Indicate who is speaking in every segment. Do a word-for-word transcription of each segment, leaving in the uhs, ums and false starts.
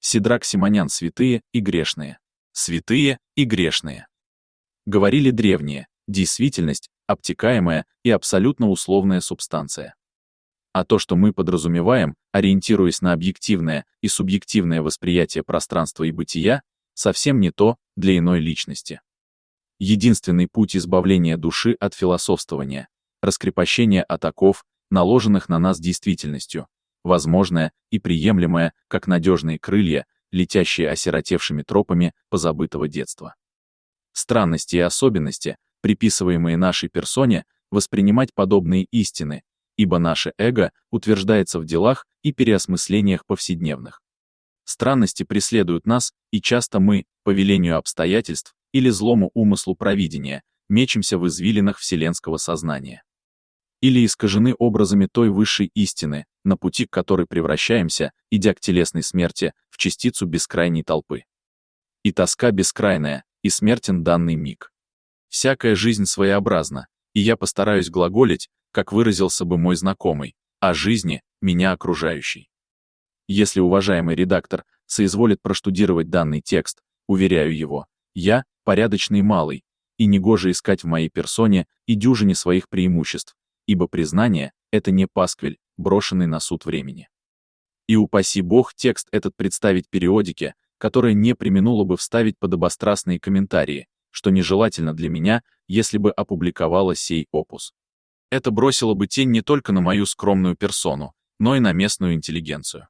Speaker 1: Сидрак Симонян. Святые и грешные. Святые и грешные. Говорили древние, действительность – обтекаемая и абсолютно условная субстанция. А то, что мы подразумеваем, ориентируясь на объективное и субъективное восприятие пространства и бытия, совсем не то для иной личности. Единственный путь избавления души от философствования, раскрепощения от оков, наложенных на нас действительностью, возможное и приемлемое, как надежные крылья, летящие осиротевшими тропами позабытого детства. Странности и особенности, приписываемые нашей персоне, воспринимать подобные истины, ибо наше эго утверждается в делах и переосмыслениях повседневных. Странности преследуют нас, и часто мы, по велению обстоятельств или злому умыслу провидения, мечемся в извилинах вселенского сознания. Или искажены образами той высшей истины, на пути к которой превращаемся, идя к телесной смерти, в частицу бескрайней толпы. И тоска бескрайная, и смертен данный миг. Всякая жизнь своеобразна, и я постараюсь глаголить, как выразился бы мой знакомый, о жизни, меня окружающей. Если уважаемый редактор соизволит проштудировать данный текст, уверяю его, я — порядочный малый, и негоже искать в моей персоне и дюжине своих преимуществ, ибо признание — это не пасквиль, брошенный на суд времени. И упаси Бог текст этот представить периодике, которая не преминула бы вставить подобострастные комментарии, что нежелательно для меня, если бы опубликовала сей опус. Это бросило бы тень не только на мою скромную персону, но и на местную интеллигенцию.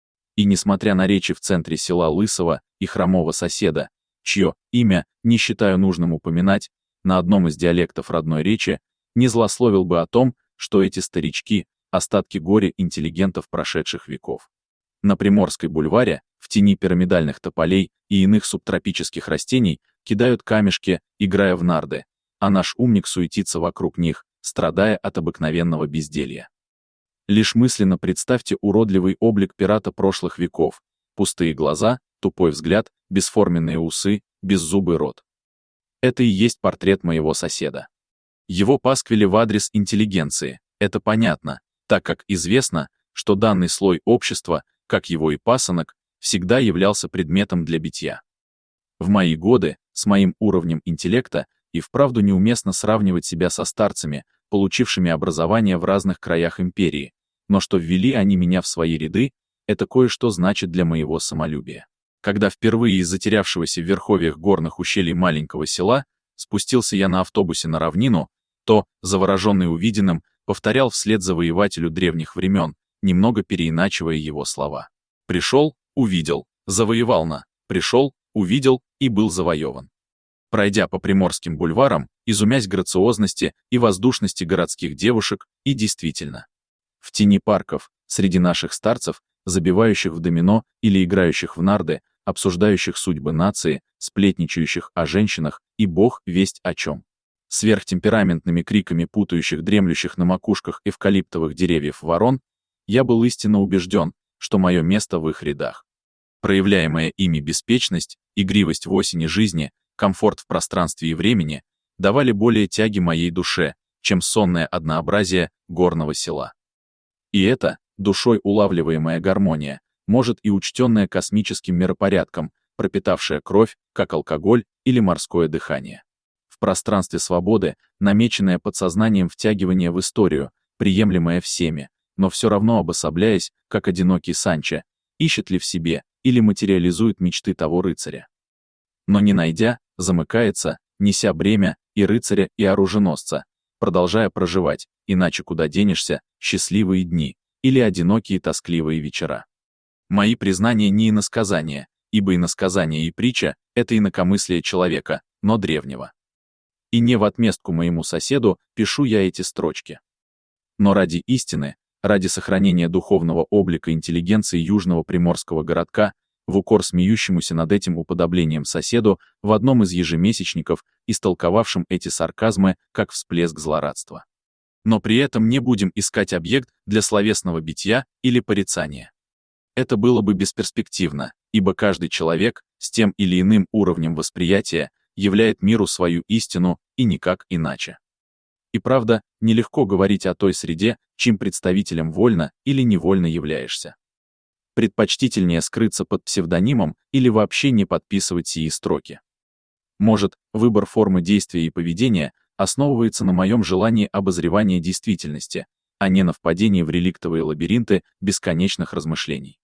Speaker 1: И несмотря на речи в центре села Лысого и хромого соседа, чье имя не считаю нужным упоминать, на одном из диалектов родной речи, не злословил бы о том, что эти старички — остатки горя интеллигентов прошедших веков. На Приморской бульваре, в тени пирамидальных тополей и иных субтропических растений, кидают камешки, играя в нарды, а наш умник суетится вокруг них, страдая от обыкновенного безделья. Лишь мысленно представьте уродливый облик пирата прошлых веков: пустые глаза, тупой взгляд, бесформенные усы, беззубый рот. Это и есть портрет моего соседа. Его пасквили в адрес интеллигенции, это понятно, так как известно, что данный слой общества, как его и пасынок, всегда являлся предметом для битья. В мои годы, с моим уровнем интеллекта, и вправду неуместно сравнивать себя со старцами, получившими образование в разных краях империи, но что ввели они меня в свои ряды, это кое-что значит для моего самолюбия. Когда впервые из затерявшегося в верховьях горных ущелий маленького села спустился я на автобусе на равнину, то, завороженный увиденным, повторял вслед завоевателю древних времен, немного переиначивая его слова. Пришел, увидел, завоевал на, пришел, увидел и был завоеван. Пройдя по приморским бульварам, изумясь грациозности и воздушности городских девушек, и действительно, в тени парков, среди наших старцев, забивающих в домино или играющих в нарды, обсуждающих судьбы нации, сплетничающих о женщинах и бог весть о чем. Сверхтемпераментными криками путающих дремлющих на макушках эвкалиптовых деревьев ворон, я был истинно убежден, что мое место в их рядах. Проявляемая ими беспечность, игривость в осени жизни, комфорт в пространстве и времени давали более тяги моей душе, чем сонное однообразие горного села. И это, душой улавливаемая гармония, может и учтенная космическим миропорядком, пропитавшая кровь, как алкоголь или морское дыхание. В пространстве свободы, намеченное подсознанием втягивание в историю, приемлемое всеми, но все равно обособляясь, как одинокий Санчо, ищет ли в себе или материализует мечты того рыцаря. Но не найдя, замыкается, неся бремя и рыцаря, и оруженосца, продолжая проживать, иначе куда денешься, счастливые дни или одинокие тоскливые вечера. Мои признания не иносказания, ибо иносказание и притча — это инакомыслие человека, но древнего. И не в отместку моему соседу пишу я эти строчки. Но ради истины, ради сохранения духовного облика интеллигенции южного приморского городка, в укор смеющемуся над этим уподоблением соседу в одном из ежемесячников, истолковавшим эти сарказмы как всплеск злорадства. Но при этом не будем искать объект для словесного битья или порицания. Это было бы бесперспективно, ибо каждый человек с тем или иным уровнем восприятия являет миру свою истину и никак иначе. И правда, нелегко говорить о той среде, чьим представителем вольно или невольно являешься. Предпочтительнее скрыться под псевдонимом или вообще не подписывать сии строки. Может, выбор формы действия и поведения основывается на моем желании обозревания действительности, а не на впадении в реликтовые лабиринты бесконечных размышлений.